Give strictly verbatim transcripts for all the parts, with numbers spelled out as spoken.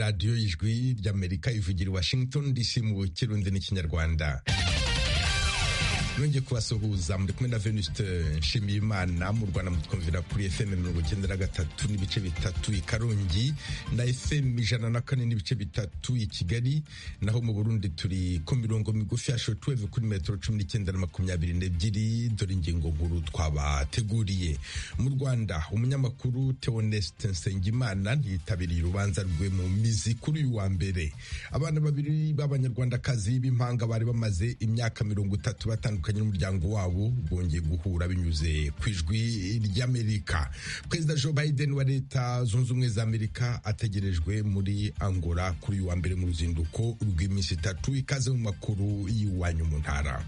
radiyo y'ijwi ry'Amerika ivugira i Washington D C mu Kirundi n'ikinyarwanda. Nongeye kubasuhuza muri kumwe na Venuste Nshimiyimana. Mu Rwanda mutwumvira kuri F M mirongo icyenda na gatatu n'ibice bitatu i Karongi na F M ijana na kane n'ibice bitatu i Kigali, naho mu Burundi turi ku mirongo migufi ya shortwave kuri metero cumi n'icyenda na makumyabiri n'ebyiri. Dore ingingo nkuru twabateguriye. Mu Rwanda umunyamakuru Theoneste Nsengimana ntiyitabiriye urubanza rwe mu mizi kuri uyu wa mbere. Abana babiri b'abanyarwandakazi b'impanga bari bamaze imyaka mirongo itatu batandukanye n'umuryango wabo bongeye guhura binyuze ku ijwi ry'Amerika. Perezida Joe Biden wa Leta Zunze Ubumwe za Amerika ategerejwe muri Angola kuri uyu wa mbere mu ruzinduko rw'iminsi itatu. Ikaze mu makuru y'iwanyu mu ntara.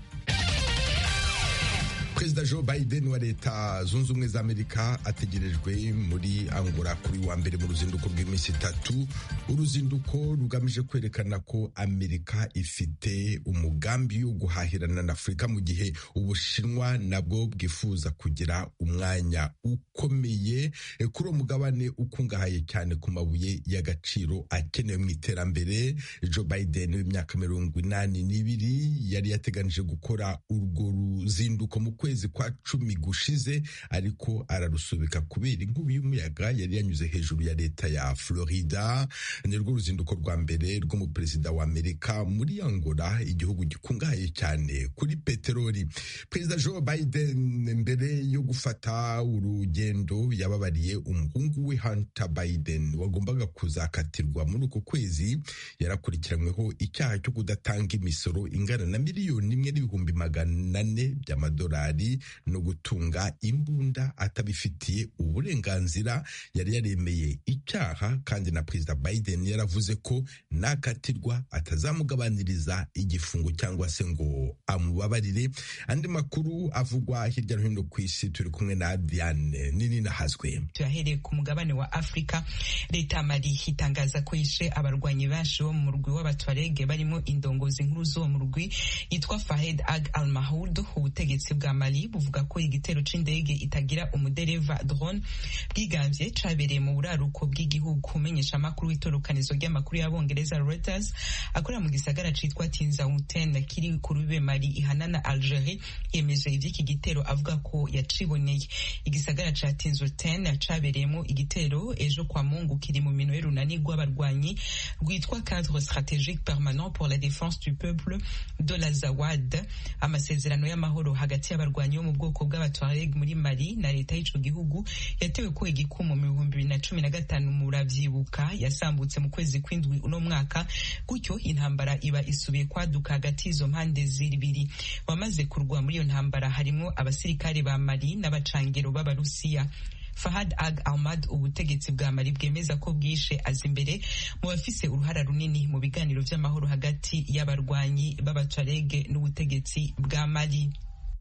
Perezida Joe Biden wa Leta Zunze Ubumwe za Amerika ategerejwe muri Angola kuri wa mbere mu ruzinduko rw'iminsi itatu. Uruzinduko rugamije kwerekana ko Amerika ifite umugambi wo guhahirana na Afurika mu gihe Ubushinwa nabwo bwifuza kugira umwanya ukomeye kuri uwo mugabane ukungahaye cyane ku mabuye y'agaciro akenewe mu iterambere. Joe Biden w'imyaka mirongo inani n'ibiri yari yateganije gukora urwo ruzinduko mu kwezi kwa cumi gushize, ariko ararusubika kubera inkubi y'umuyaga yari yanyuze hejuru ya leta ya Florida. Ni rwo ruzinduko rwa mbere rw'umuperezida wa Amerika muri Angola, igihugu gikungahaye cyane kuri peteroli. Perezida Joe Biden mbere yo gufata urugendo yababariye umuhungu we Hunter Biden wagombaga kuzakatirwa muri uko kwezi. Yarakurikiranyweho icyaha cyo kudatanga imisoro ingana na miliyoni imwe n'ibihumbi magana ane by'amadolari no gutunga imbunda atabifitiye uburenganzira. Yari yaremeye icyaha kandi na Perezida Biden yaravuze ko nakatirwa atazamugabaniriza igifungo cyangwa se ngo amubabarire. Andi makuru avugwa hirya no hino ku isi turi kumwe na Diane nini nahazwe. Tuyahereye ku mugabane wa Afrika. Leta Mali itangaza ko ishe abarwanyi benshi bo mu murwi w'abatwarege barimo indongozi nkuru zo mu murwi yitwa Fahed Ag al-Mahmoud. Ubutegetsi bwa Mali buvuga ko igitero c'indege itagira umudereva drone bwigambye cabereye mu buraruko bw'igihugu. Umenyesha amakuru w'itorokanizo ry'amakuru y'abongereza Reuters akorera mu gisagara citwa Tinzaouten kiri ku rube Mali ihana na Algerie yemeje ivy'iki gitero avuga ko yaciboneye. Igisagara ca Tinzaouten cabereyemo igitero ejo kwa Mungu kiri mu minwe runani rw'abarwanyi rwitwa Cadre Stratégique Permanent pour la Défense du Peuple de la Zawad. Amasezerano y'amahoro hagati y'abarwanyi bo mu bwoko bw'abatwareg muri Mali na leta y'ico gihugu yatewe ko igikumu mu bihumbi bibiri na cumi na gatanu muravyibuka yasambutse mu kwezi kw'indwi uno mwaka. Gutyo intambara iba isubiye kwaduka hagati y'izo mpande zibiri. Bamaze kurwa muri iyo ntambara harimo abasirikare ba Mali n'abacangero b'Abarusiya. Fahad Ag Ahmad ubutegetsi bwa Mali bwemeza ko bwishe aza imbere mu bafise uruhara runini mu biganiro vy'amahoro hagati y'abarwanyi b'abatwarege n'ubutegetsi bwa Mali.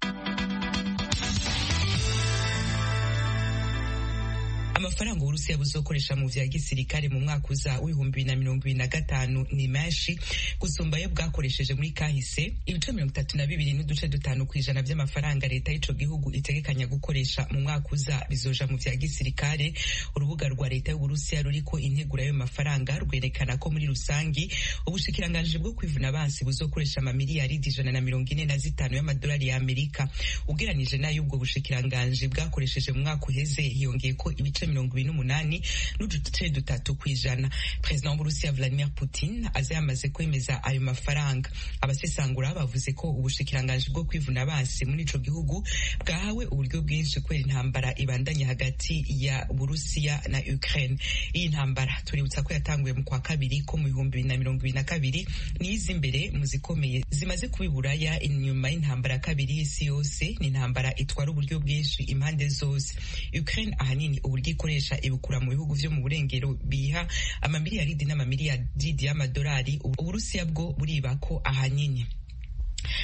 Amafaranga Uburusiya buzokoresha mu vya gisirikare mu mwaka uza w'ibihumbi bibiri na mirongo ibiri na gatanu ni menshi gusumba ayo bwakoresheje muri kahise. Ibice mirongo itatu na bibiri n'uduce dutanu kw'ijana vy'amafaranga leta y'ico gihugu itegekanya gukoresha mu mwaka uza bizoja mu vya gisirikare. Urubuga rwa leta y'Uburusiya ruriko integura y'ayo mafaranga rwerekana ko muri rusangi ubushikiranganji bwo kwivuna abansi buzokoresha amamiliyaridi ijana na mirongo ine na zitanu y'amadolari ya Amerika. Ugeranije nayo ubwo bushikiranganji bwakoresheje mu mwaka uheze hiyongeye ko ibice mirongo ibiri n'umunani n'uduce dutatu kw'ijana. Perezida w'Uburusiya Vladimir Putin aza yamaze kwemeza ayo mafaranga. Abasesangura bavuze ko ubushikiranganji bwo kwivuna abansi muri ico gihugu bwahawe uburyo bwinshi kubera intambara ibandanye hagati ya Burusiya na Ukraine. Iyi ntambara tuributsa ko yatanguye mu kwa kabiri ko mu bihumbi bibiri na mirongo ibiri na kabiri nizi imbere mu zikomeye zimaze kubiburaya inyuma y'intambara ya kabiri y'isi yose. Ni intambara itwara uburyo bwinshi impande zose. Ukraine ahanini uburyo ikoresha ibukura mu bihugu vyo mu burengero biha amamiliyaridi n'amamiliyaridi y'amadolari. Uburusiya bwo buriba ko ahanini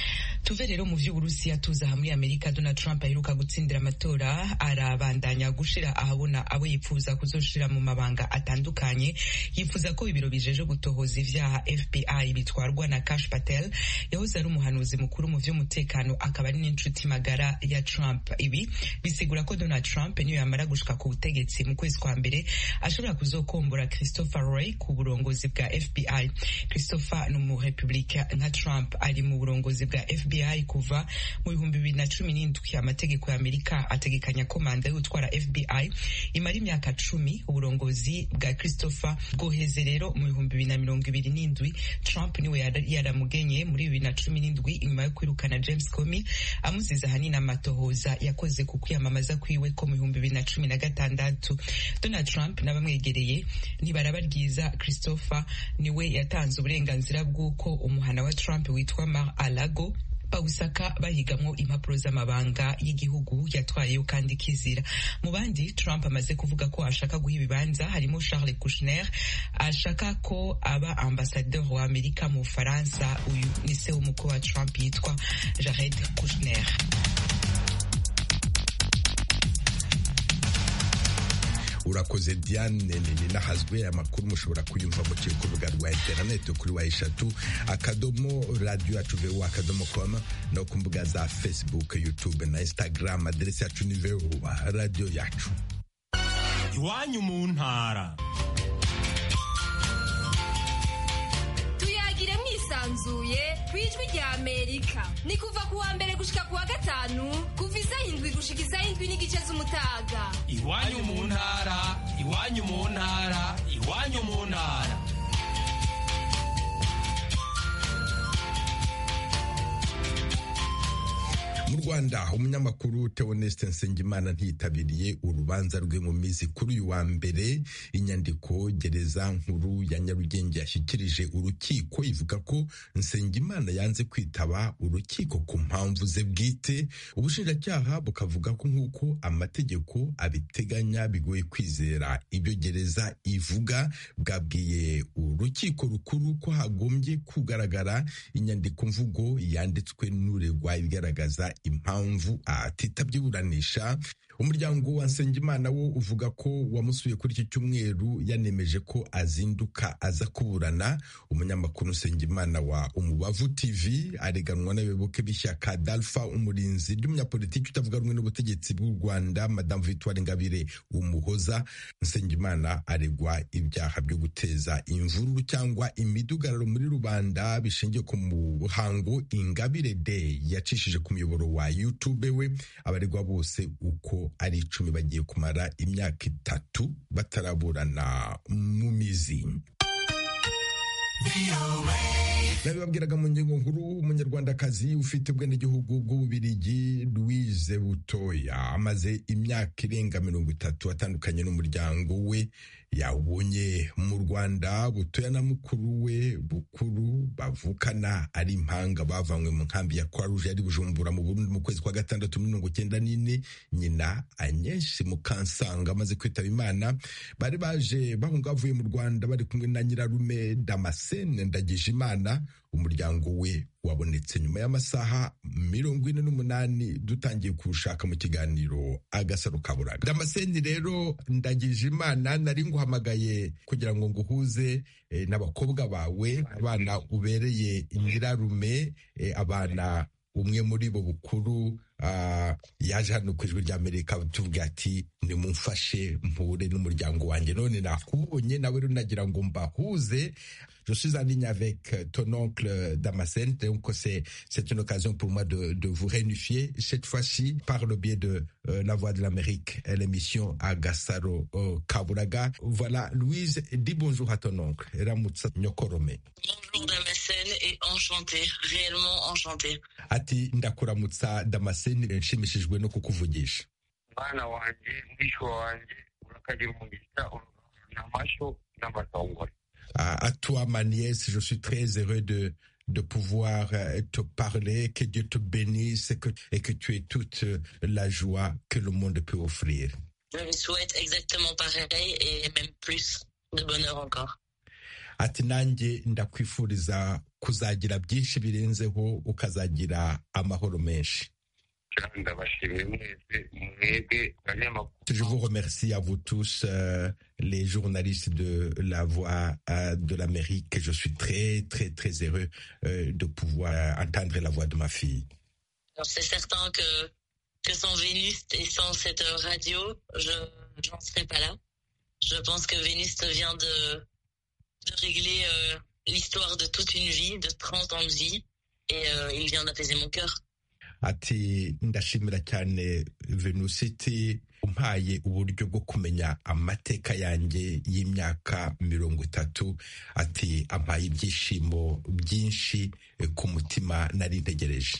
tuve rero mu vy'Uburusiya tuza muri Amerika. Donald Trump aheruka gutsindira amatora arabandanya gushira ahabona abo yipfuza kuzoshira mu mabanga atandukanye. Yifuza ko ibiro bijeje gutohoza ivyaha F B I bitwarwa na Kash Patel yahoze ari umuhanuzi mukuru mu vy'umutekano akaba ari n'inshuti magara ya Trump. Ibi bisigura ko Donald Trump niyo yamara gushika ku butegetsi mu kwezi kwa mbere ashobora kuzokombora Christopher Wray ku burongozi bwa F B I. Christopher ni umurepublika nka Trump, ari mu burongozi bwa F B I kuva mu bihumbi bibiri na cumi n'indwi. Amategeko ya Amerika ategekanya ko manda yo gutwara F B I imara imyaka cumi. Uburongozi bwa Christopher bwoheze rero mu bihumbi bibiri na mirongo ibiri n'indwi. Trump niwe yaramugenye muri bibiri na cumi n'indwi inyuma yo kwirukana James Comey amuziza hanini amatohoza yakoze ku kwiyamamaza kwiwe ko mu bihumbi bibiri na cumi na gatandatu. Donald Trump n'abamwegereye ntibarabaryiza Christopher niwe yatanze uburenganzira bw'uko umuhana wa Trump witwa Mar-a-Lago bawusaka bahigamwo impapuro z'amabanga y'igihugu yatwayeyo kandi kizira. Mu bandi Trump amaze kuvuga ko ashaka guha ibibanza harimo Charles Kushner ashaka ko aba ambassadeur wa Amerika mu Faransa. Uyu ni se w'umukwe wa Trump yitwa Jared Kushner. urakoze Diane nini nahazwe. Amakuru mushobora kuyumva mu rubuga rwa internet kuri wa eshatu akadomo radio yacu voa akadomo com no ku mbuga za Facebook, YouTube na Instagram. Aderesi yacu ni voa radio yacu. Iwanyu mu ntara tuyagire mwisanzuye kwijwi rya Amerika. Ni kuva ku wa mbere gushika ku wa gatanu kuva isaha indwi gushika isaha indwi n'igice z'umutaga. Iwanyu mu ntara, iwanyu mu ntara, iwanyu mu ntara. Mu Rwanda umunyamakuru Theoneste Nsengimana ntiyitabiriye urubanza rwe mu mizi kuri uyu wa mbere. Inyandiko gereza nkuru ya Nyarugenge yashyikirije urukiko ivuga ko Nsengimana yanze kwitaba urukiko ku mpamvu ze bwite. Ubushinjacyaha bukavuga ko nk'uko amategeko abiteganya bigoye kwizera ibyo gereza ivuga. Bwabwiye urukiko rukuru ko hagombye kugaragara inyandiko mvugo yanditswe n'uregwa igaragaza impamvu atitabye iburanisha. Umuryango wa Nsengimana wo uvuga ko wamusuye kuri iki cyumweru yanemeje ko azinduka aza kuburana. Umunyamakuru Nsengimana wa Umubavu T V areganwa n'abayoboke b'ishyaka Dalfa umurinzi ry'umunyapolitiki utavuga rumwe n'ubutegetsi bw'u Rwanda Madame Victoire Ingabire Umuhoza. Nsengimana aregwa ibyaha byo guteza imvururu cyangwa imidugararo muri rubanda bishingiye ku muhango Ingabire Day yacishije ku muyoboro wa YouTube we. Abaregwa bose uko ari icumi bagiye kumara imyaka itatu bataraburana mu mizi. Nabibabwiraga mu ngingo nkuru, umunyarwandakazi ufite ubwenegihugu bw'Ububirigi Louise Butoya amaze imyaka irenga mirongo itatu atandukanye n'umuryango we. Yawubonye mu Rwanda. Butoya na mukuru we Bukuru bavukana ari impanga bavanywe mu nkambi ya Croix Rouge yari Bujumbura mu Burundi mu kwezi kwa gatandatu mirongo cyenda n'ine. Nyina Agnes Mukansanga amaze kwitaba Imana. Bari baje bahunga bavuye mu Rwanda bari kumwe na nyirarume Damascene Ndagijimana. Umuryango we wabonetse nyuma y'amasaha mirongo ine n'umunani dutangiye kushaka mu kiganiro Agasaro Kaburaga. Damascene rero Ndagijimana nari nguhamagaye kugira ngo nguhuze eh, n'abakobwa bawe, abana ubereye nyirarume, eh, abana umwe muri bo Bukuru uh, yaje hano ku Ijwi ry'Amerika tuvuga ati nimumfashe mpure n'umuryango wanjye. None nakubonye nawe rero nagira ngo mbahuze. Je suis en ligne avec ton oncle Damascene, donc c'est c'est une occasion pour moi de de vous réunifier cette fois-ci par le biais de euh, La Voix de l'Amérique et l'émission Agasaro euh, Kaburaga. Voilà, Louise, dis bonjour à ton oncle. Ramutsa Nyokorome. Bonjour Damascene et enchanté, réellement enchanté. Ati ndakuramutsa Damascene, nshimishijwe no kukuvugisha. Bana wanje mwishwa wanje urakaje mungisha namasho n'amatongore. À toi, ma nièce, je suis très heureux de, de pouvoir te parler, que Dieu te bénisse et que, et que tu aies toute la joie que le monde peut offrir. Je lui souhaite exactement pareil et même plus de bonheur encore. ati nanjye ndakwifuriza kuzagira byinshi birenzeho ukazagira amahoro menshi. Je vous remercie à vous tous, euh, les journalistes de la Voix euh, de l'Amérique. Je suis très, très, très heureux euh, de pouvoir entendre la voix de ma fille. Alors, c'est certain que, que sans Vénus et sans cette radio, je n'en serais pas là. Je pense que Vénus vient de, de régler euh, l'histoire de toute une vie, de trente ans de vie, et euh, il vient d'apaiser mon cœur. Ati ndashimira cyane Venusiti umpaye uburyo bwo kumenya amateka yanjye y'imyaka mirongo itatu. Ati ampaye ibyishimo byinshi ku mutima nari ntegereje.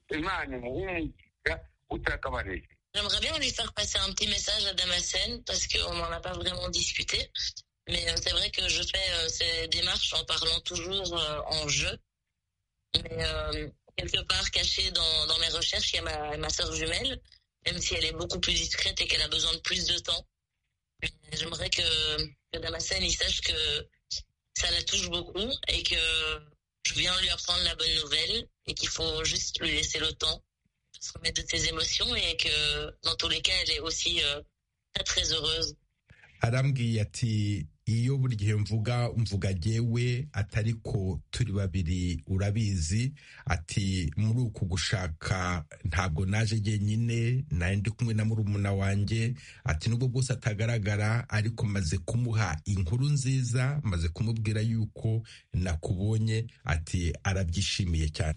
J'aimerais bien lui faire passer un petit message à Damascène parce qu'on n'en a pas vraiment discuté. Mais euh, c'est vrai que je fais euh, ces démarches en parlant toujours euh, en jeu. Mais euh, quelque part cachée dans, dans mes recherches, il y a ma, ma sœur jumelle, même si elle est beaucoup plus discrète et qu'elle a besoin de plus de temps. J'aimerais que, que Damascène il sache que ça la touche beaucoup et que je viens lui apprendre la bonne nouvelle et qu'il faut juste lui laisser le temps de se remettre de ses émotions et que dans tous les cas, elle est aussi euh, très très heureuse. Arambwiye ati iyo buri gihe mvuga mvuga jewe atari ko turi babiri urabizi. Ati muri uku gushaka ntabwo naje jyenyine naye ndi kumwe na murumuna wanjye. Ati nubwo bwose atagaragara ariko maze kumuha inkuru nziza, maze kumubwira yuko nakubonye. Ati arabyishimiye cyane.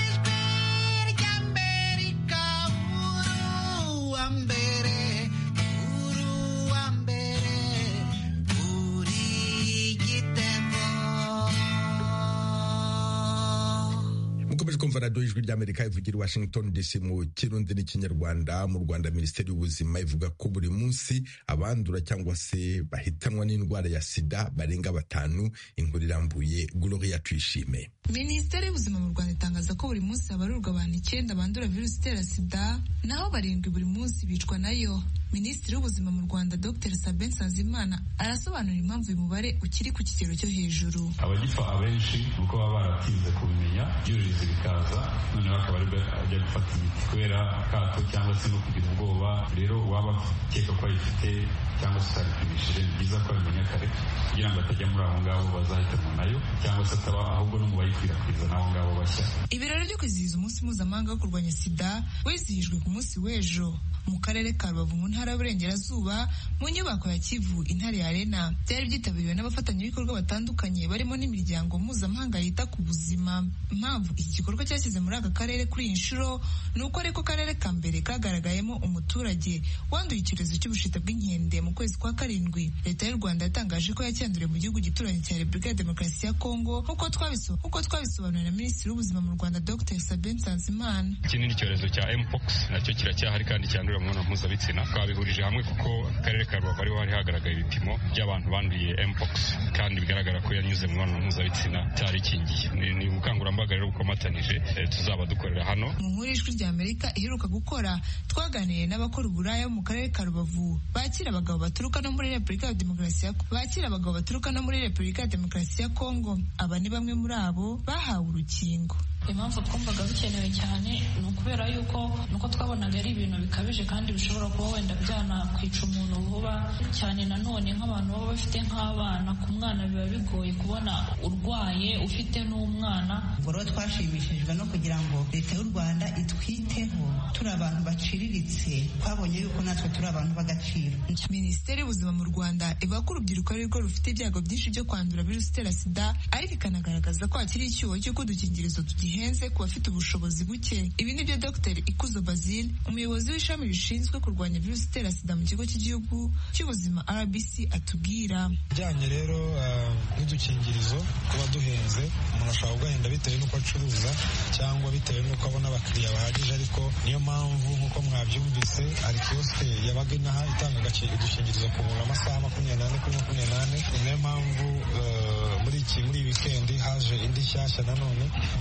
Mukomeje kumva radiyo ijwi ry'Amerika ivugira i Washington D C mu Kirundi n'Ikinyarwanda. Mu Rwanda Minisiteri y'Ubuzima ivuga ko buri munsi abandura cyangwa se bahitanwa n'indwara ya sida barenga batanu. Inkuru irambuye Gloria Tuyishime. Minisiteri y'Ubuzima mu Rwanda itangaza ko buri munsi habarurwa abantu icyenda bandura virusi itera sida, naho barindwi buri munsi bicwa nayo. Minisitiri w'Ubuzima mu Rwanda Dr Sabin Nsanzimana arasobanura impamvu uyu mubare ukiri ku kigero cyo hejuru. Abagipfa abenshi nuko baba baratinze kubimenya, byuririza bikaza, noneho akaba ari ajya gufata imiti kubera akato cyangwa se no kugira ubwoba. Rero waba akeka ko ayifite cyangwa se ataripimishije, ni byiza ko abimenya kare kugira ngo atajya muri abo ngabo bazahitanwa nayo cyangwa se ataba ahubwo no mu bayikwirakwiza n'abo ngabo bashya. Ibirori byo kwizihiza umunsi mpuzamahanga wo kurwanya sida wizihijwe ku munsi w'ejo mu karere ka Rubavu mu ntara y'Uburengerazuba mu nyubako ya Kivu Intare Arena. Byari byitabiriwe n'abafatanyabikorwa batandukanye barimo n'imiryango mpuzamahanga yita ku buzima. Impamvu iki gikorwa cyashyize muri aka karere kuri iyi nshuro ni uko ariko karere ka mbere kagaragayemo umuturage wanduye icyorezo cy'ubushita bw'inkende mu kwezi kwa karindwi. Leta y'u Rwanda yatangaje ko yacyanduriye mu gihugu gituranye cya Repubulika ya Demokarasi ya Kongo nk'uko twabiso nk'uko twabisobanuriwe na Minisitiri w'Ubuzima mu Rwanda Dr Sabin Nsanzimana. Ikindi ni icyorezo cya Mpox nacyo kiracyahari kandi cyandurira mu mibonano mpuzabitsina. Twabihurije hamwe kuko akarere ka Rubavu ariho hari hagaragaye ibipimo by'abantu banduye Mpox kandi bigaragara ko yanyuze mu mibonano mpuzabitsina cyari ikingiye. Ni ubukangurambaga rero bukomatanije e, tuzaba dukorera hano. Mu nkuru y'Ijwi ry'Amerika iheruka gukora twaganiriye n'abakora uburaya mu karere ka Rubavu bakira abagabo baturuka no muri Repubulika ya Demokarasi ya bakira abagabo baturuka no muri Repubulika ya Demokarasi ya Kongo. Aba ni bamwe muri abo bahawe urukingo. Impamvu twumvaga bikenewe cyane ni ukubera yuko nuko twabonaga ari ibintu bikabije kandi bishobora kuba wenda byanakwica umuntu vuba cyane. Nanone nk'abantu baba bafite nk'abana, ku mwana biba bigoye kubona urwaye ufite n'umwana. Ubwo rero twashimishijwe no kugira ngo Leta y'u Rwanda itwiteho turi abantu baciriritse, twabonye yuko natwe turi abantu b'agaciro. Minisiteri y'Ubuzima mu Rwanda ivuga ko urubyiruko ari rwo rufite ibyago byinshi byo kwandura virusi itera sida, ariko ikanagaragaza ko hakiri icyuho cy'uko udukingirizo tugihenze ku bafite ubushobozi buke. Ibi ni byo Dr Ikuzo Basile, umuyobozi w'ishami rishinzwe kurwanya virusi itera sida mu kigo cy'igihugu cy'ubuzima R B C atubwira. Bijyanye rero n'udukingirizo kuba duhenze, umuntu ashobora kugahenda bitewe n'uko acuruza cyangwa bitewe n'uko abona abakiriya bahagije, ariko niyo mpamvu nk'uko mwabyumvise hari kiyosike yabaga inaha itanga udukingirizo ku buntu amasaha makumyabiri n'ane kuri makumyabiri n'ane. Niyo mpamvu muri iki muri wikendi haje indi nshyashya nanone yo kugira ngo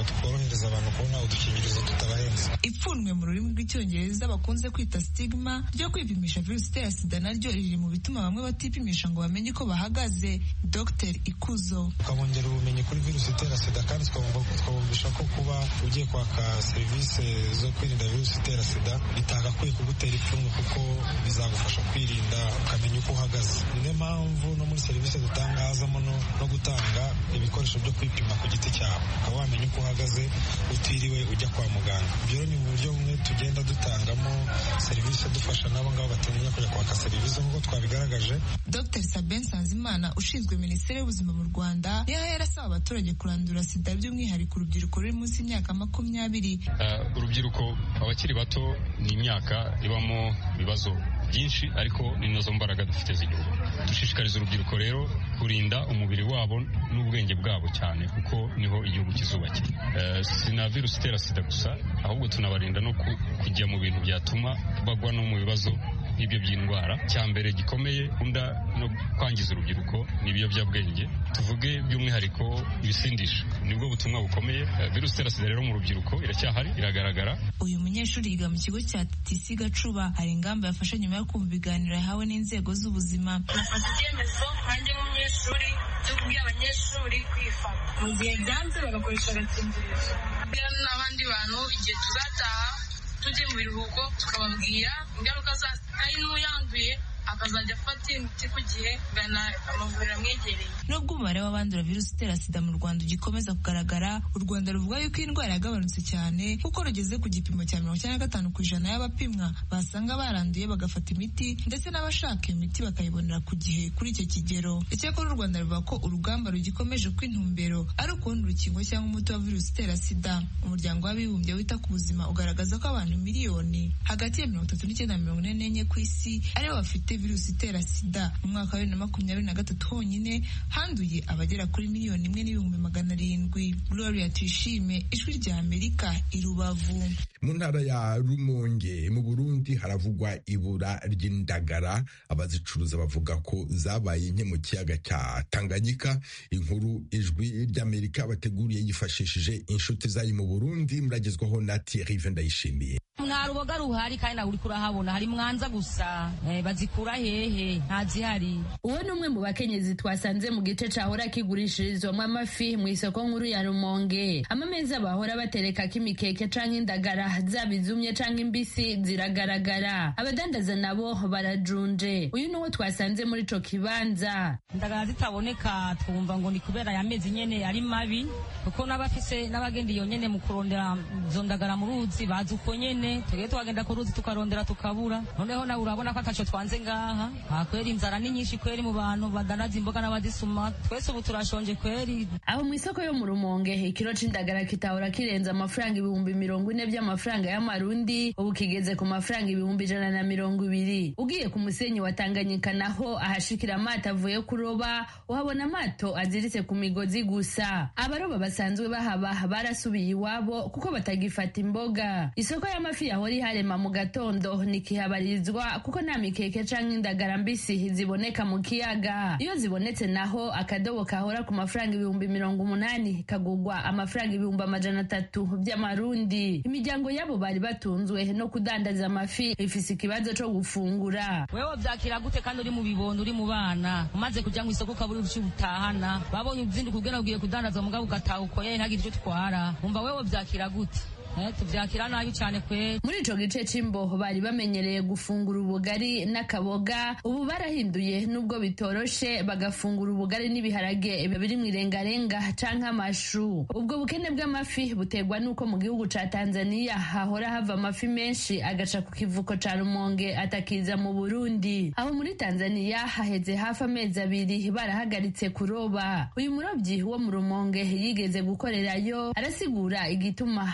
ngo tworohereze abantu kubona udukingirizo tutabahenze. Ipfunwe mu rurimi rw'icyongereza bakunze kwita stigma ryo kwipimisha virusi itera sida naryo riri mu bituma bamwe batipimisha ngo bamenye uko bahagaze. Dr Ikuzo: tukabongera ubumenyi kuri virusi itera sida kandi twabumvisha ko kuba ugiye kwaka serivisi zo kwirinda virusi itera sida bitagakwiye kugutera ipfunwe kuko bizagufasha kwirinda ukamenya uko uhagaze. Niyo mpamvu no muri serivisi dutanga hazamo no, no gutanga ibikoresho byo kwipima ku giti cyawe ukaba wamenya uko uhagaze utiriwe ujya kwa muganga. Ibyo ni mu buryo bumwe tugenda dutangamo serivisi dufasha n'abo ngabo batamenya kujya kwaka serivisi nk'uko twabigaragaje. Dr Sabin Sanzimana ushinzwe Minisiteri y'Ubuzima mu Rwanda niho yarasaba abaturage kurandura sida by'umwihariko urubyiruko ruri munsi y'imyaka makumyabiri. Uh, urubyiruko abakiri bato ni imyaka ibamo ibibazo byinshi ariko ni nazo mbaraga dufite z'igihugu. Dushishikariza urubyiruko rero kurinda umubiri wabo n'ubwenge bwabo cyane kuko niho igihugu kizubakira. Uh, si na virusi itera sida gusa ahubwo tunabarinda no ku, kujya mu bintu byatuma bagwa no mu bibazo nk'ibyo by'indwara. Cya mbere gikomeye unda no kwangiza urubyiruko ni ibiyobyabwenge, tuvuge by'umwihariko ibisindisha, nibwo butumwa bukomeye. Uh, virusi itera sida rero mu rubyiruko iracyahari, iragaragara. Uyu munyeshuri yiga mu kigo cya T C Gacuba, hari ingamba yafashe nyuma yo kumva ibiganiro yahawe n'inzego z'ubuzima. Nafata icyemezo nanjye nk'umunyeshuri cyo kubwira abanyeshuri kwifata mu gihe byanze bagakoresha agakingirizo. N'abandi bantu igihe tuzataha tujye mu biruhuko tukababwira ingaruka za ari n'uyanduye akazajya afata imiti ku gihe gana amavuriro amwegereye. Nubwo umubare w'abandura virusi itera sida mu Rwanda ugikomeza kugaragara, u Rwanda ruvuga yuko iyi ndwara yagabanutse cyane kuko rugeze ku gipimo cya mirongo icyenda na gatanu ku ijana y'abapimwa basanga baranduye bagafata imiti ndetse n'abashaka imiti bakayibonera ku gihe kuri icyo kigero. Icyakora u Rwanda ruvuga ko urugamba rugikomeje kw'intumbero ari ukubona urukingo cyangwa umuti wa virusi itera sida. Umuryango w'abibumbye wita ku buzima ugaragaza ko abantu miliyoni hagati ya mirongo itatu n'icyenda na mirongo ine n'enye ku isi aribo bafite virusi itera sida. Mu mwaka wa bibiri na makumyabiri na gatatu honyine handuye abagera kuri miliyoni imwe n'ibihumbi magana arindwi. Gloria Tuyishime, Ijwi rya Amerika, i Rubavu. Mu ntara ya Rumonge mu Burundi haravugwa ibura ry'indagara. Abazicuruza bavuga ko zabaye nke mu kiyaga cya Tanganyika. Inkuru Ijwi ry'Amerika bateguriye yifashishije inshuti zayo mu Burundi, muragezwaho na Thierry Vendayishimiye. Nta ruboga ruhari kandi nawe uriko urahabona, hari Mwanza gusa. Eh, bazikura hehe? Ntazihari. Uwo ni umwe mu bakenyezi twasanze mu gice cahora kigurishirizwamo amafi mu isoko nkuru ya Rumonge. Amameza bahora batereka kimikeke canke indagara zabizumye canke imbisi ziragaragara. Abadandaza nabo barajunje. Uyu nuwo twasanze muri ico kibanza. Indagara zitaboneka twumva ngo ni kubera ya mezi nyene ari mabi, kuko n'abafise n'abagenda iyo nyene mu kurondera zo ndagara mu ruzi bazi uko nyene tugiye twagenda ku ruzi tukarondera tukabura. Noneho nawe urabona ko akaco twanze ngaha. Ha kweri inzara ni nyinshi kweri mu bantu badanaza imboga n'abadisuma. Twese ubu turashonje kweri. Aho mu isoko yo mu Rumonge ikiro c'indagara kitahora kirenza amafaranga ibihumbi mirongo ine by'amafaranga y'amarundi, ubu kigeze ku mafaranga ibihumbi ijana na mirongo ibiri. Ugiye ku musenyi wa Tanganyika naho ahashikira amato avuye kuroba uhabona amato aziritse ku migozi gusa. Abaroba basanzwe bahaba barasubiye iwabo kuko batagifata imboga. Isoko y'amafi yahora iharema mu gatondo nikihabarizwa kuko nta mikeke canke indagara mbisi ziboneka mu kiyaga. Iyo zibonetse naho akadobo kahora ku mafaranga ibihumbi mirongo umunani kagugwa amafaranga ibihumbi amajana atatu by'amarundi. Imiryango yabo bari batunzwe no kudandaza amafi ifise ikibazo co gufungura. Wewe vyakira gute kandi uri mu bibondo uri mu bana umaze kuja mu isoko kaburi uci utahana babonye uzinduka ugena ugiye kudandaza mugabo ugataha ukoye ntagire icyo twara. Umva wewe vyakira gute? Eh, tuvyakira nabi cyane kwe. Muri ico gice c'imbo bari bamenyereye gufungura ubugari n'akaboga, ubu barahinduye nubwo bitoroshe bagafungura ubugari n'ibiharage biri mu irengarenga canke amashu. Ubwo bukene bw'amafi buterwa nuko mu gihugu ca Tanzania hahora hava amafi menshi agaca ku kivuko ca Rumonge atakiza mu Burundi. Aho muri Tanzania haheze hafi amezi abiri barahagaritse kuroba. Uyu murobyi wo mu Rumonge yigeze gukorerayo arasigura igituma hahita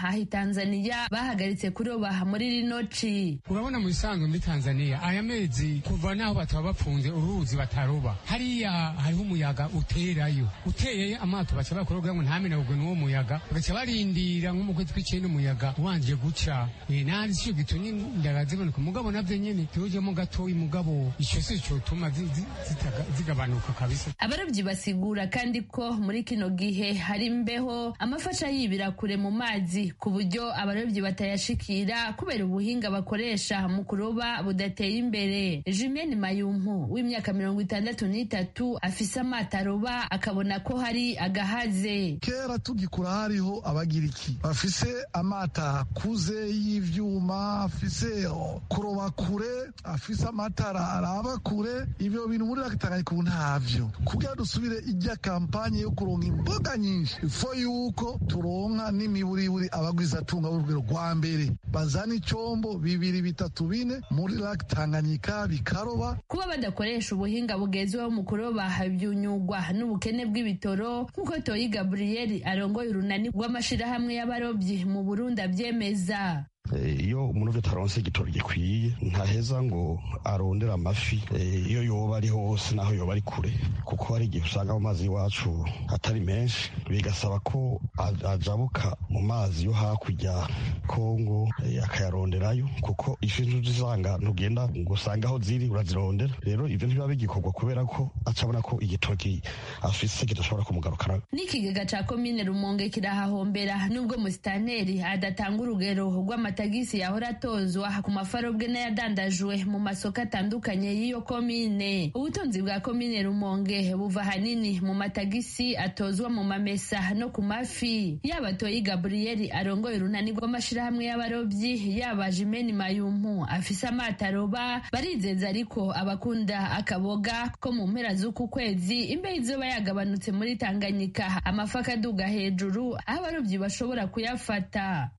Tanzania bahagaritse kuroba muri rino ci. Urabona mu bisanzwe muri Tanzania aya mezi kuva naho bataba bapfunze uruzi bataroba hariya hariho umuyaga uterayo uteye amato baca bakoroga ngo ntamenagurwe n'uwo muyaga bagaca barindira nko mu kwezi kw'icenda umuyaga wanje guca nari cyo gitumye ndagaziboneka mugabo navyo nyene tujemo gatoyi mugabo ico si cyo tuma zigabanuka kabisa. Abarovyi basigura kandi ko muri kino gihe hari imbeho amafasha yibira kure mu mazi ku buryo abarovyi batayashikira kubera ubuhinga bakoresha mu kuroba budateye imbere. Jimene Mayumpu w'imyaka mirongo itandatu n'itatu afise amato aroba akabona ko hari agahaze. Kera tugikura hariho abagiriki bafise amata akuze y'ivyuma afise kuroba kure afise amatara araba kure ivyo bintu muri Tanganyika ubu ntavyo. Kugira dusubire ijya kampanye yo kuronka imboga nyinshi ifo yuko turonka n'imiburiburi abagwiza tunga urugero rwa mbere bazana icombo bibiri bitatu bine muri Lake Tanganyika bikaroba. Kuba badakoresha ubuhinga bugezweho mu kuroba byunyugwa n'ubukene bw'ibitoro nk'uko Toyi Gabriel arongoye urunani rw'amashirahamwe y'abarobyi mu Burundi avyemeza. Iyo umuntu utaronse igitoro gikwiye ntaheza ngo arondera amafi iyo yoba ari hose naho yoba ari kure kuko hari igihe usanga mu mazi iwacu atari menshi bigasaba ko ajabuka mu mazi yo hakurya Kongo akayaronderayo kuko ifi ntuzisanga ntugenda ngo usange aho ziri urazirondera. Rero ivyo ntibiba bigikorwa kubera ko acabona ko igitoki afise kidashobora kumugarukana. N'ikigega ca komine Rumonge kirahahombera nubwo musitanteri adatanga urugero rw'ama tagisi yahora atozwa ku mafarobwe n'ayadandajwe mu masoko atandukanye y'iyo komine. Ubutunzi bwa komine Rumonge buva hanini mu matagisi atozwa mu mamesa no ku mafi. Yaba Toyi Gabriel arongoye urunani rw'amashirahamwe y'abarobyi yaba Jimene Mayumpu afise amato aroba barizeza ariko abakunda akaboga ko mu mpera z'uku kwezi imbeho izoba yagabanutse muri Tanganyika amafi akaduga hejuru aho abarobyi bashobora kuyafata.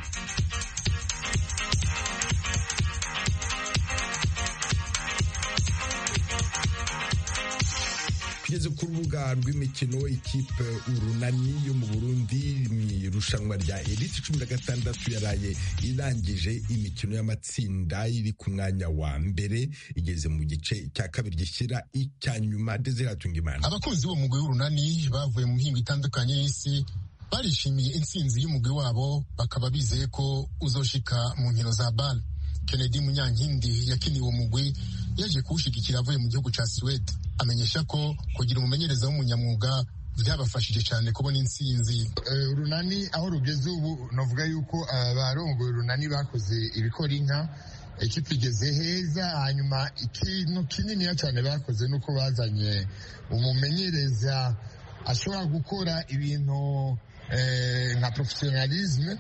Tugeze ku rubuga rw'imikino ikipe urunani yo mu Burundi mu irushanwa rya Elite cumi na gatandatu yaraye irangije imikino y'amatsinda iri ku mwanya wa mbere igeze mu gice cya kabiri gishyira icya nyuma. Desire Tungimana. Abakunzi bo mu mugwi w'urunani bavuye mu mihingo itandukanye y'isi barishimiye intsinzi y'umugwi wabo bakaba bizeye ko uzoshika mu nkino za BAL. Kennedy Munyankindi yakiniwe umugwi yaje kuwushigikira avuye mu gihugu ca Suède amenyesha ko kugira umumenyereza w'umunyamwuga byabafashije cyane kubona intsinzi. Urunani aho rugeze ubu novuga yuko abarongoye urunani bakoze ibikora inka ikipe igeze heza. Hanyuma ikintu kinini cyane bakoze nuko bazanye umumenyereza ashobora gukora ibintu nka professionalisme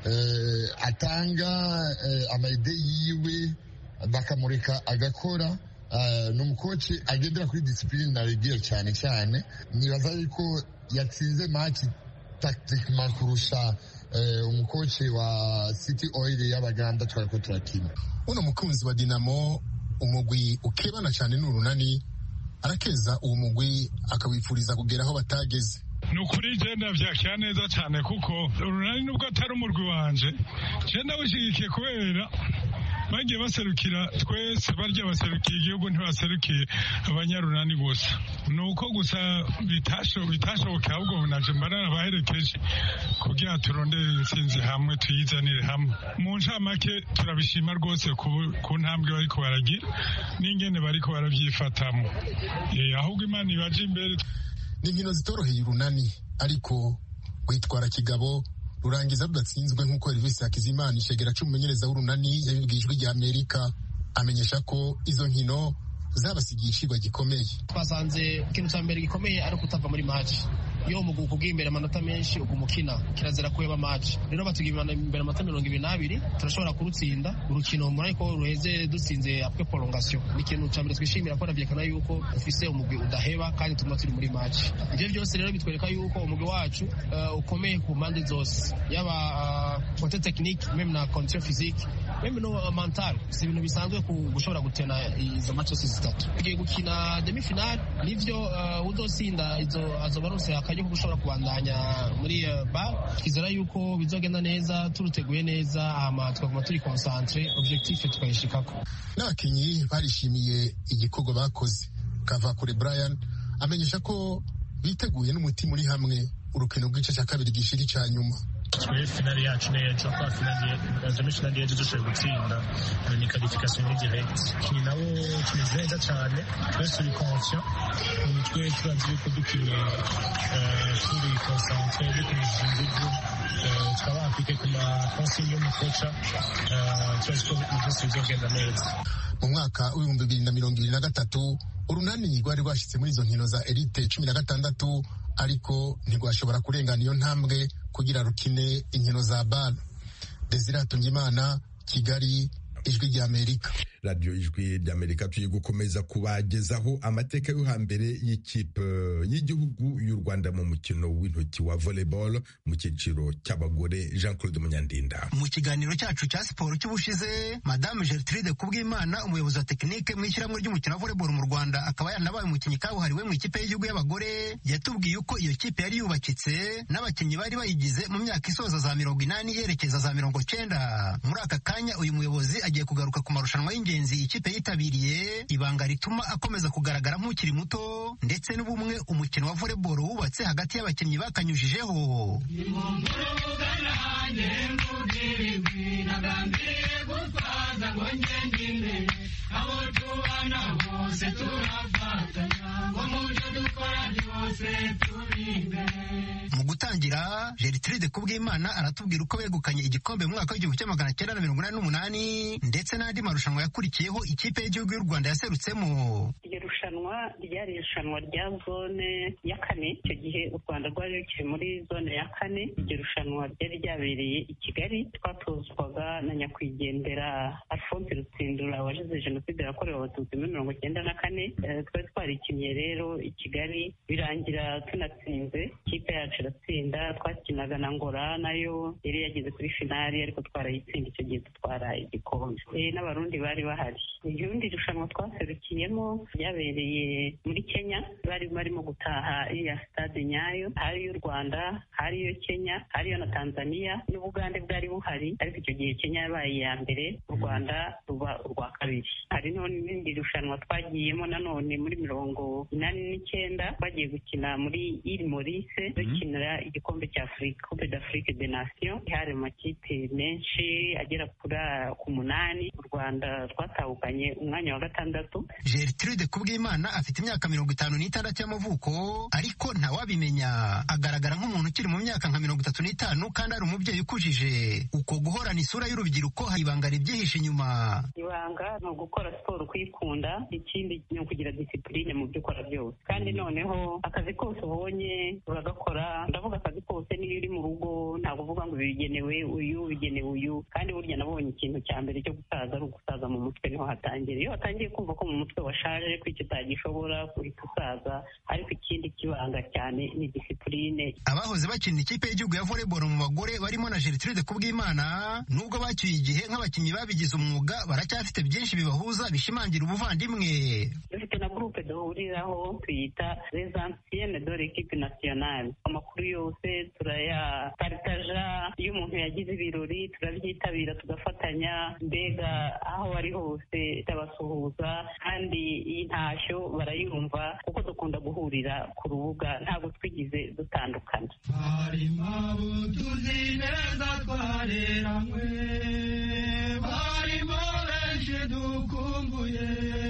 atanga amayide yiwe bakamureka agakora. Ni umukoci agendera kuri disipurine naregiye cyane cyane. Nibaza yuko yatsinze match tactiquement kurusha umukoci wa City Oil y'Abaganda twariko turakina. Uno mukunzi wa Dinamo umugwi ukebana cyane n'urunani arakeza uwo mugwi akawifuriza kugera aho batageze. Ni ukuri genda vyakira neza cyane kuko urunani nubwo atari umurwi wanje genda wishigikiye kubera bagiye baserukira twese barya baserukiye igihugu ntibaserukiye abanyarunani gusa. Ni uko gusa bitashoboka ahubwo naje mbarara baherekeje kugira turondere intsinzi hamwe tuyizanire hamwe. Mu ncamake turabishima rwose ku ntambwe bariko baragira n'ingene bariko barabyifatamo. Ahubwo Imana ibaje imbere. Ni inkino zitoroheye urunani ariko witwara kigabo rurangiza rudatsinzwe nk'uko Elvis Hakizimana ishegera c'umumenyereza w'urunani yabibwiye ijwi rya Amerika amenyesha ko izo nkino zabasigiye icigwa gikomeye. Twasanze ikintu cya mbere gikomeye ari ukutava muri match. Iyo umugwi ukubwiye imbere amanota menshi ugumukina kirazira kuba match. Rero batugiye imbere amanota mirongo ibiri n'abiri turashobora kurutsinda urukino muri ko ruheze dutsinze après prolongation. Ni ikintu cya mbere twishimira ko navyekana yuko ufise umugwi udaheba kandi tuma turi muri match. Ivyo byose rero bitwereka yuko umugwi wacu uh, ukomeye ku mpande zose yaba uh, côté technique même na condition physique meme no mental si ibintu bisanzwe gushobora gutena izo match zose zitatu tugiye gukina demi final nivyo uh, uzosinda izo azobarose akajya gushobora kubandanya muri uh, bar twizera yuko bizogenda neza turuteguye neza hama twaguma turi concentre objectif tukayishikako. N'abakinyi barishimiye igikorwa bakoze. Kavakure Brian amenyesha ko biteguye n'umutima uri hamwe urukino rw'igice cya kabiri gishiri cya nyuma. twe finali yacu neza kwa finali demi finali yacu dushoboye gutsinda ni qualification ni direct kini nabo tumeze neza cyane twese turi conscient ni twe turazi yuko dukina turi concentré dukomeje ingufu tukaba appliqué ku ma consigne y'umukoca turazi ko byose bizogenda neza. Mu mwaka w'ibihumbi bibiri na mirongo ibiri na gatatu urunani rwari rwashyitse muri izo nkino za elite cumi na gatandatu ariko ntirwashobora kurengana iyo ntambwe kugira rukine inkino za bal. Desire Hatungimana, Kigali, Ijwi ry'Amerika. Radio Ijwi ry'Amerika tugiye gukomeza kubagezaho amateka yo hambere y'ikipe y'igihugu y'u Rwanda mu mukino w'intoki wa volleyball mu cyiciro cy'abagore. Jean Claude Munyandinda. Mu kiganiro cyacu cya siporo cy'ubushize, Madame Gertrude Kubwimana, umuyobozi wa tekinike mu ishyirahamwe ry'umukino wa volleyball mu Rwanda, akaba yaranabaye umukinnyi kabuhariwe mu ikipe y'igihugu y'abagore, yatubwiye uko iyo kipe yari yubakitse n'abakinnyi bari bayigize mu myaka isoza za mirongo inani yerekeza za mirongo cyenda. Muri aka kanya uyu muyobozi agiye kugaruka ku marushanwa y'ingenzi ikipe yitabiriye, ibanga rituma akomeza kugaragara nk'ukiri muto, ndetse n'ubumwe umukino wa volleyball wubatse hagati y'abakinnyi bakanyujijeho. Mu gutangira, Gertrude Kubwimana aratubwira uko begukanye igikombe mu mwaka w'igihumbi kimwe magana cyenda na mirongo inani n'umunani ndetse n'andi marushanwa yakurikiyeho ikipe y'igihugu y'u Rwanda yaserutsemo. Iryo rushanwa ryari irushanwa rya zone ya kane, icyo gihe u Rwanda rwari rukiri muri zone ya kane. Iryo rushanwa ryari ryabereye i Kigali, twatozwaga na nyakwigendera Alphonse Rutsindura wazize jenoside yakorewe abatutsi muri mirongo cyenda na kane. Twari twarikinnye rero i Kigali, birangira tunatsinze, ikipe yacu iratsinda. Twakinaga na Ngora, nayo yari yageze kuri finali ariko twarayitsinda, icyo gihe dutwara igikombe. N'abarundi bari bahari. Irindi rushanwa twaserukiyemo ryabereye muri Kenya, bari barimo gutaha iya stade Nyayo, hari y'u Rwanda, hari iyo Kenya, hari iyo na Tanzania, n'Ubugande bwari buhari, ariko icyo gihe Kenya yabaye iya mbere, u Rwanda ruba urwa kabiri. Hari n'irindi rushanwa twagiyemo nanone muri mirongo inani n'icyenda, twagiye gukina muri Ile Maurice, dukinira igikombe cya Afurika, Coupe d'Afrique des Nations. Hari amakipe menshi agera ku munani, u Rwanda twatahukanye umwanya wa gatandatu. Gertrude Kubwimana afite imyaka mirongo itanu n'itandatu y'amavuko, ariko ntawabimenya, agaragara nk'umuntu ukiri mu myaka nka mirongo itatu n'itanu kandi ari umubyeyi ukujije. Uko guhorana isura y'urubyiruko hari ibanga ribyihishe inyuma. Ibanga ni ugukora siporo, kuyikunda, ikindi ni ukugira disipurine mu byo ukora byose, kandi noneho akazi kose ubonye uragakora. Ndavuga akazi kose, niyo uri mu rugo ntabwo uvuga ngo bigenewe uyu bigenewe uyu, kandi burya nabonye ikintu cya mbere cyo gusaza ari ugusaza mu mutwe. Niho hatangira, iyo watangiye kumva ko mu mutwe washaje, ko icyo utagishobora guhita usaza. Ariko ikindi kibanga cyane ni disipurine. Abahoze bakina ikipe y'igihugu ya volleyball mu bagore barimo na Gertrude Kubwimana, nubwo bacyuye igihe nk'abakinnyi babigize umwuga, baracyafite byinshi bibahuza bishimangira ubuvandimwe. Dufite na groupe duhuriraho tuyita les anciennes de l'équipe nationale. Amakuru yose turayapartaja, iyo umuntu yagize ibirori turabyitabira tugafatanya, mbega aho ari hose tabasuhuza, kandi iyi ntashyo barayumva kuko dukunda guhurira ku rubuga, ntabwo twigize dutandukana. Harimo abo tuzi neza twareranywe, barimo benshi dukumbuye,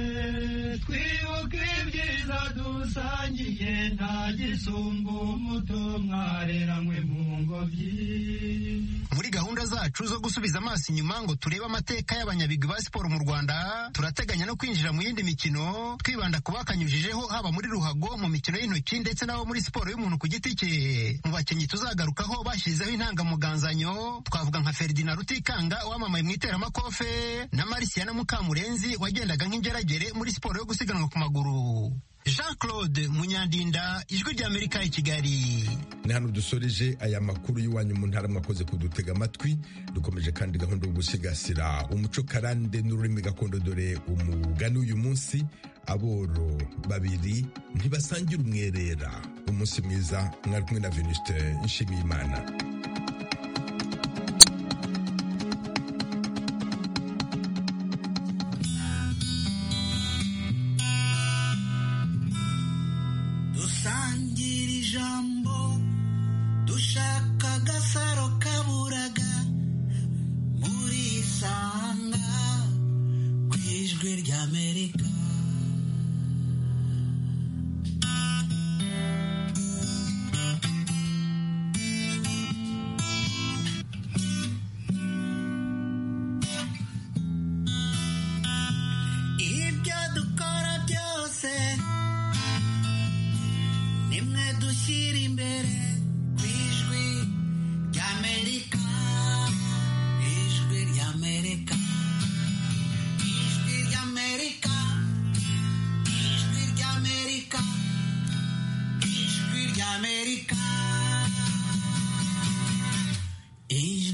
twibuka ibyiza dusangiye, nta gisumba umuto mwareranywe mu ngobyi. Muri gahunda zacu zo gusubiza amaso inyuma ngo turebe amateka y'abanyabigwi ba siporo mu Rwanda, turateganya no kwinjira mu yindi mikino, twibanda ku bakanyujijeho, haba muri ruhago, mu mikino y'intoki, ndetse n'abo muri siporo y'umuntu ku giti cye. Mu bakinnyi tuzagarukaho bashyizeho intangamugangzanyo, twavuga nka Ferdinand Rutikanga wamamaye mu iteramakofe, na Marciana Mukamurenzi wagendaga nk'ingeragere muri siporo yo gusiganwa ku maguru. Jean Claude Munyandinda, Ijwi ry'Amerika i Kigali. Ni hano dusoreje aya makuru y'iwanyu mu ntara, mwakoze kudutega amatwi. Dukomeje kandi gahunda yo gusigasira umuco karande n'ururimi gakondo, dore umugani uyu munsi: aboro babiri ntibasangira umwerera. Umunsi mwiza, mwari kumwe na Venuste Nshimiyimana. America.